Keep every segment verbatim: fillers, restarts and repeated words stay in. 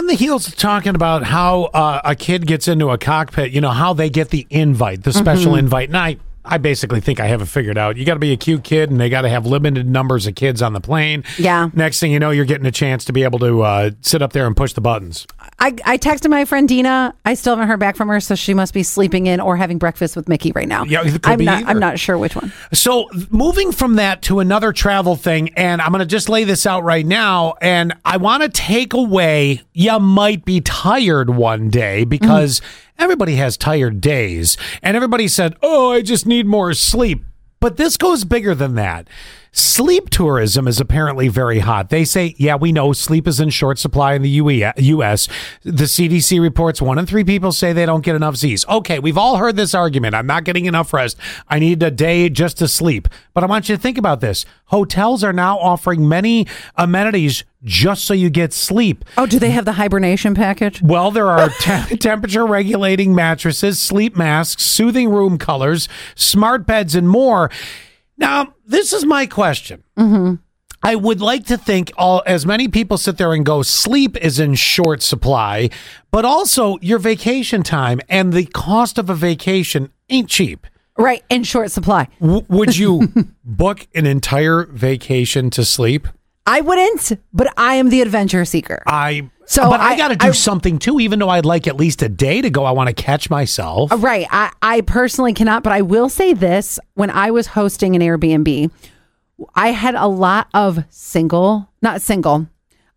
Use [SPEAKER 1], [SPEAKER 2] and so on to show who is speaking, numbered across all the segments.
[SPEAKER 1] on the heels of talking about how uh, a kid gets into a cockpit, you know, how they get the invite, the special mm-hmm. invite. And I, I basically think I have it figured out. You got to be a cute kid, and they got to have limited numbers of kids on the plane.
[SPEAKER 2] Yeah.
[SPEAKER 1] Next thing you know, you're getting a chance to be able to uh, sit up there and push the buttons.
[SPEAKER 2] I, I texted my friend Dina. I still haven't heard back from her, so she must be sleeping in or having breakfast with Mickey right now.
[SPEAKER 1] Yeah, it could
[SPEAKER 2] I'm
[SPEAKER 1] be
[SPEAKER 2] not.
[SPEAKER 1] either.
[SPEAKER 2] I'm not sure which one.
[SPEAKER 1] So moving from that to another travel thing, and I'm going to just lay this out right now, and I want to take away, you might be tired one day, because mm. everybody has tired days, and everybody said, oh, I just need more sleep. But this goes bigger than that. Sleep tourism is apparently very hot. They say, yeah, we know sleep is in short supply in the U S. The C D C reports one in three people say they don't get enough Z's. Okay, we've all heard this argument. I'm not getting enough rest. I need a day just to sleep. But I want you to think about this. Hotels are now offering many amenities just so you get sleep.
[SPEAKER 2] Oh, do they have the hibernation package?
[SPEAKER 1] Well, there are te- temperature regulating mattresses, sleep masks, soothing room colors, smart beds, and more. Now, this is my question.
[SPEAKER 2] Mm-hmm.
[SPEAKER 1] I would like to think all as many people sit there and go, sleep is in short supply, but also your vacation time and the cost of a vacation ain't cheap.
[SPEAKER 2] Right, in short supply.
[SPEAKER 1] W- would you book an entire vacation to sleep?
[SPEAKER 2] I wouldn't, but I am the adventure seeker.
[SPEAKER 1] I
[SPEAKER 2] so
[SPEAKER 1] but I, I got to do
[SPEAKER 2] I,
[SPEAKER 1] something too, even though I'd like at least a day to go. I want to catch myself.
[SPEAKER 2] Right. I, I personally cannot, but I will say this. When I was hosting an Airbnb, I had a lot of single, not single,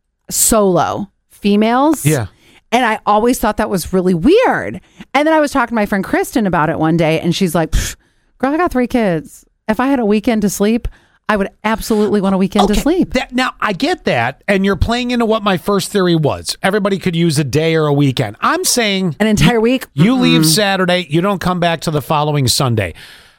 [SPEAKER 2] solo females.
[SPEAKER 1] Yeah.
[SPEAKER 2] And I always thought that was really weird. And then I was talking to my friend Kristen about it one day, and she's like, girl, I got three kids. If I had a weekend to sleep, I would absolutely want a weekend
[SPEAKER 1] okay,
[SPEAKER 2] to sleep.
[SPEAKER 1] That, now, I get that, and you're playing into what my first theory was. Everybody could use a day or a weekend. I'm saying...
[SPEAKER 2] An entire week?
[SPEAKER 1] You
[SPEAKER 2] Mm-mm.
[SPEAKER 1] leave Saturday, you don't come back to the following Sunday.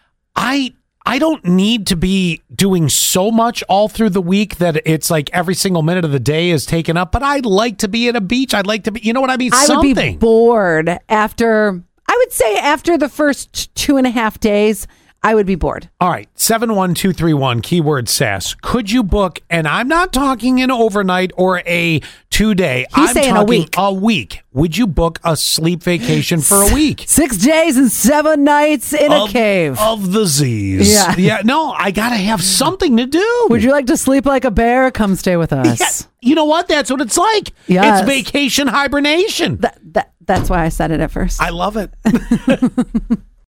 [SPEAKER 1] I I don't need to be doing so much all through the week that it's like every single minute of the day is taken up, but I'd like to be at a beach. I'd like to be... You know what I mean?
[SPEAKER 2] I
[SPEAKER 1] Something.
[SPEAKER 2] would be bored after... I would say after the first two and a half days... I would be bored.
[SPEAKER 1] All right. seven one two three one, keyword sass. Could you book, and I'm not talking an overnight or a two-day.
[SPEAKER 2] He's
[SPEAKER 1] I'm
[SPEAKER 2] saying
[SPEAKER 1] talking
[SPEAKER 2] a week.
[SPEAKER 1] A week. Would you book a sleep vacation for a week?
[SPEAKER 2] Six days and seven nights in
[SPEAKER 1] of,
[SPEAKER 2] a cave.
[SPEAKER 1] Of the Z's.
[SPEAKER 2] Yeah.
[SPEAKER 1] Yeah. No, I got to have something to do.
[SPEAKER 2] Would you like to sleep like a bear? Come stay with us.
[SPEAKER 1] Yeah. You know what? That's what it's like.
[SPEAKER 2] Yes.
[SPEAKER 1] It's vacation hibernation.
[SPEAKER 2] That, that, that's why I said it at first.
[SPEAKER 1] I love it.